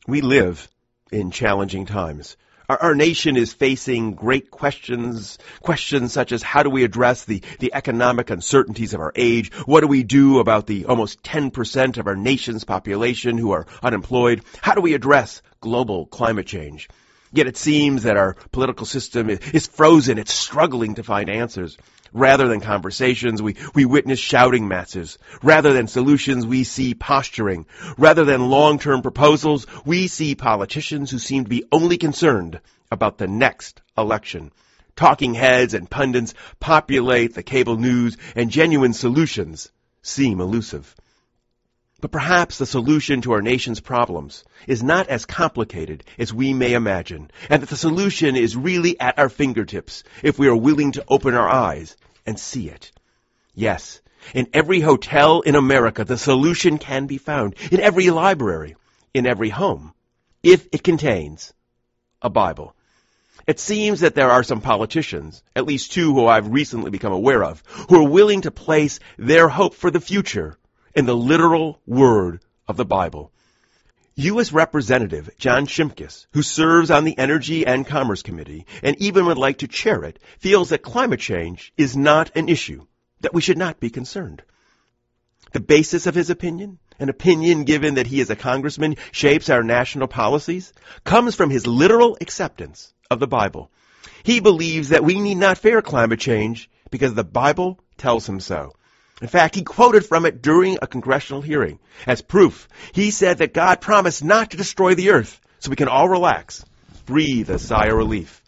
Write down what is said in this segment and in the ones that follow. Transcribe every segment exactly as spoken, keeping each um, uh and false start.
We live in challenging times. Our, our nation is facing great questions, questions such as how do we address the, the economic uncertainties of our age? What do we do about the almost ten percent of our nation's population who are unemployed? How do we address global climate change? Yet it seems that our political system is frozen. It's struggling to find answers. Rather than conversations, we, we witness shouting matches. Rather than solutions, we see posturing. Rather than long-term proposals, we see politicians who seem to be only concerned about the next election. Talking heads and pundits populate the cable news, and genuine solutions seem elusive. But perhaps the solution to our nation's problems is not as complicated as we may imagine, and that the solution is really at our fingertips if we are willing to open our eyes and see it. Yes, in every hotel in America, the solution can be found. In every library, in every home, if it contains a Bible. It seems that there are some politicians, at least two who I've recently become aware of, who are willing to place their hope for the future in the literal word of the Bible. U S Representative John Shimkus, who serves on the Energy and Commerce Committee and even would like to chair it, feels that climate change is not an issue, that we should not be concerned. The basis of his opinion, an opinion given that he is a congressman, shapes our national policies, comes from his literal acceptance of the Bible. He believes that we need not fear climate change because the Bible tells him so. In fact, he quoted from it during a congressional hearing. As proof, he said that God promised not to destroy the earth, so we can all relax, breathe a sigh of relief.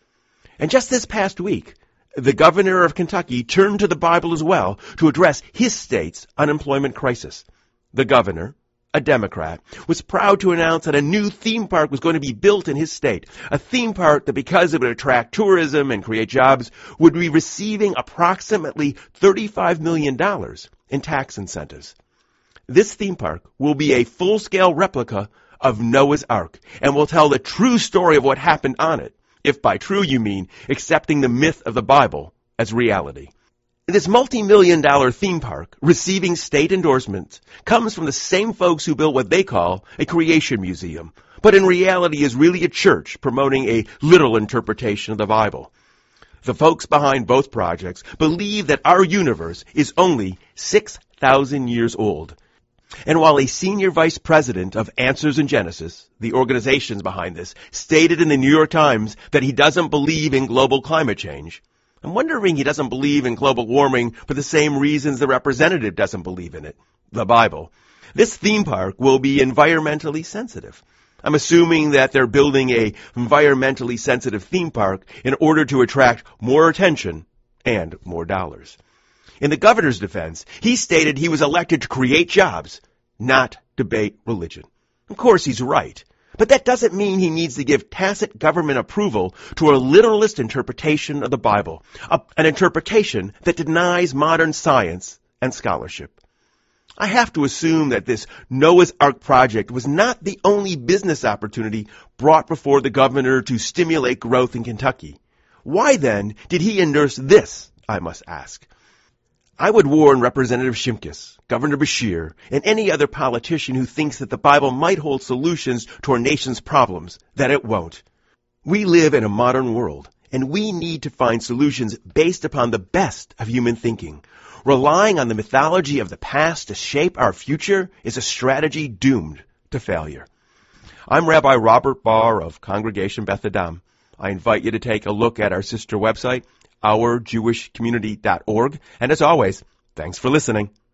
And just this past week, the governor of Kentucky turned to the Bible as well to address his state's unemployment crisis. The governor, a Democrat, was proud to announce that a new theme park was going to be built in his state. A theme park that, because it would attract tourism and create jobs, would be receiving approximately thirty-five million dollars in tax incentives. This theme park will be a full-scale replica of Noah's Ark and will tell the true story of what happened on it, if by true you mean accepting the myth of the Bible as reality. This multi-million dollar theme park, receiving state endorsements, comes from the same folks who built what they call a creation museum, but in reality is really a church promoting a literal interpretation of the Bible. The folks behind both projects believe that our universe is only six thousand years old. And while a senior vice president of Answers in Genesis, the organizations behind this, stated in the New York Times that he doesn't believe in global climate change, I'm wondering he doesn't believe in global warming for the same reasons the representative doesn't believe in it, the Bible. This theme park will be environmentally sensitive. I'm assuming that they're building a environmentally sensitive theme park in order to attract more attention and more dollars. In the governor's defense, he stated he was elected to create jobs, not debate religion. Of course, he's right. But that doesn't mean he needs to give tacit government approval to a literalist interpretation of the Bible, a, an interpretation that denies modern science and scholarship. I have to assume that this Noah's Ark project was not the only business opportunity brought before the governor to stimulate growth in Kentucky. Why then did he endorse this, I must ask? I would warn Representative Shimkus, Governor Beshear, and any other politician who thinks that the Bible might hold solutions to our nation's problems that it won't. We live in a modern world, and we need to find solutions based upon the best of human thinking. Relying on the mythology of the past to shape our future is a strategy doomed to failure. I'm Rabbi Robert Barr of Congregation Beth Adam. I invite you to take a look at our sister website, our jewish community dot org. And as always, thanks for listening.